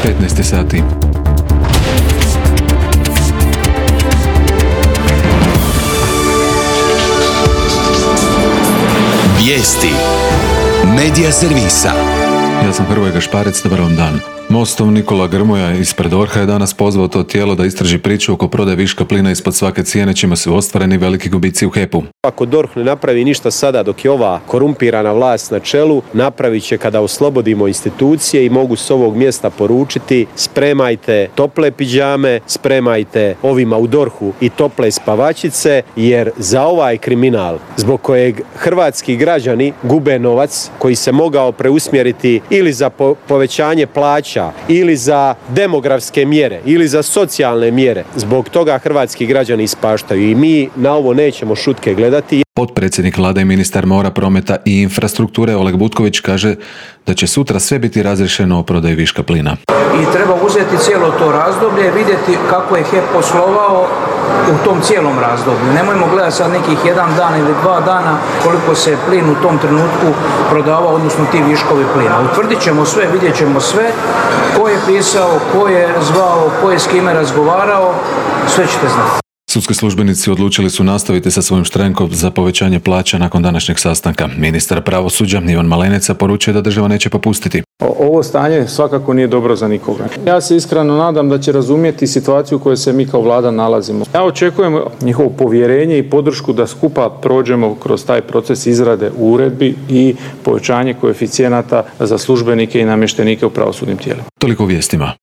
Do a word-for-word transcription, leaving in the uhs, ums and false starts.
petnaest sati. Vijesti Medija servisa. Ja sam Hrvoje Gašparec, dobar vam dan. Mostov Nikola Grmoja ispred O R H-a je danas pozvao to tijelo da istraži priču oko prodaje viška plina ispod svake cijene, čime su ostvareni veliki gubici u H E P-u. Ako D O R H ne napravi ništa sada dok je ova korumpirana vlast na čelu, napravit će kada oslobodimo institucije i mogu s ovog mjesta poručiti: spremajte tople pidžame, spremajte ovima u D O R H-u i tople spavačice, jer za ovaj kriminal zbog kojeg hrvatski građani gube novac koji se mogao preusmjeriti ili za po- povećanje plaća ili za demografske mjere ili za socijalne mjere, zbog toga hrvatski građani ispaštaju i mi na ovo nećemo šutke gledati. Potpredsjednik Vlade i ministar mora, prometa i infrastrukture Oleg Butković kaže da će sutra sve biti razriješeno o prodaji viška plina. I treba uzeti cijelo to razdoblje, vidjeti kako je H E P poslovao u tom cijelom razdoblju. Nemojmo gledati sad nekih jedan dan ili dva dana koliko se plin u tom trenutku prodavao, odnosno ti viškovi plina. Utvrdit ćemo sve, vidjet ćemo sve, ko je pisao, ko je zvao, ko je s kime razgovarao, sve ćete znati. Sudski službenici odlučili su nastaviti sa svojim štrajkom za povećanje plaća nakon današnjeg sastanka. Ministar pravosuđa Ivan Malenica poručuje da država neće popustiti. Ovo stanje svakako nije dobro za nikoga. Ja se iskreno nadam da će razumjeti situaciju u kojoj se mi kao vlada nalazimo. Ja očekujem njihovo povjerenje i podršku da skupa prođemo kroz taj proces izrade uredbi i povećanje koeficijenata za službenike i namještenike u pravosudnim tijelima. Toliko u vijestima.